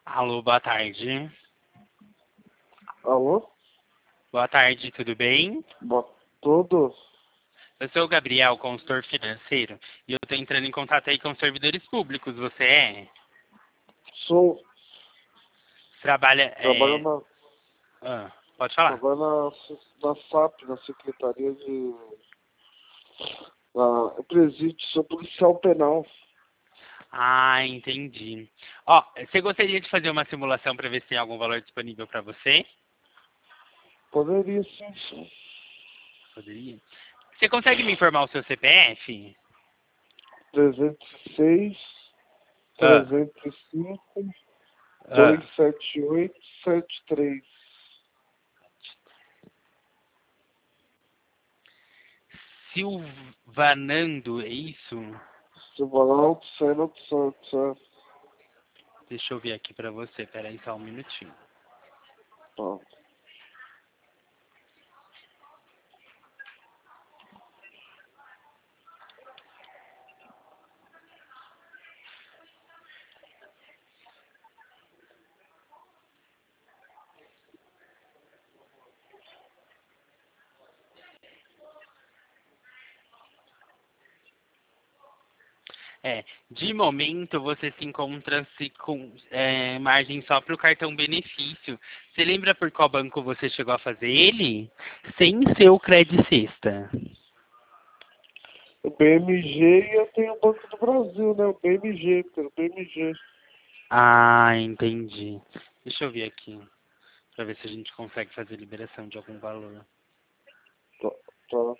Alô, boa tarde. Alô? Boa tarde, tudo bem? Tudo? Eu sou o Gabriel, consultor financeiro, e eu estou entrando em contato aí com os servidores públicos. Você é? Sou. Trabalha, Trabalho na, pode falar. trabalho na SAP, na Secretaria de. Eu presido, sou policial penal. Ah, entendi. Ó, você gostaria de fazer uma simulação para ver se tem algum valor disponível para você? Poderia sim. Poderia? Você consegue me informar o seu CPF? 306, Ah, 305, ah. 278, 73. Silvanando, é isso? Silvanaldo Sena dos Santos, é. Deixa eu ver aqui para você, peraí só um minutinho. Tá. De momento você se encontra-se com margem só para o cartão benefício. Você lembra por qual banco você chegou a fazer ele? Sem ser o Credit Sexta. O BMG e eu tenho o Banco do Brasil, né? O BMG, pelo BMG. Ah, entendi. Deixa eu ver aqui, para ver se a gente consegue fazer liberação de algum valor. Tá, tá.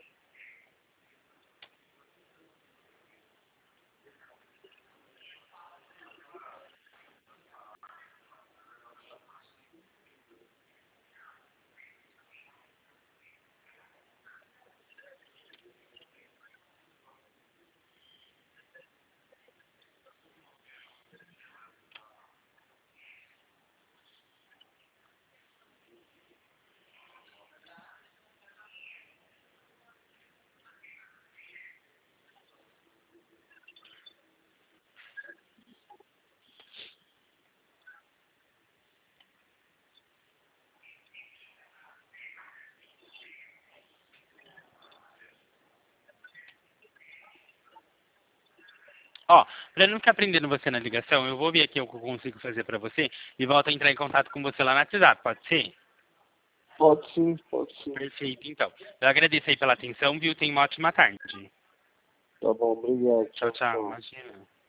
Ó, para não ficar prendendo você na ligação, eu vou ver aqui o que eu consigo fazer para você e volto a entrar em contato com você lá no WhatsApp, pode ser? Pode sim, pode sim. Perfeito, então. Eu agradeço aí pela atenção, viu? Tenha uma ótima tarde. Tá bom, obrigado. Tchau, Tchau, tchau. tchau. Imagina.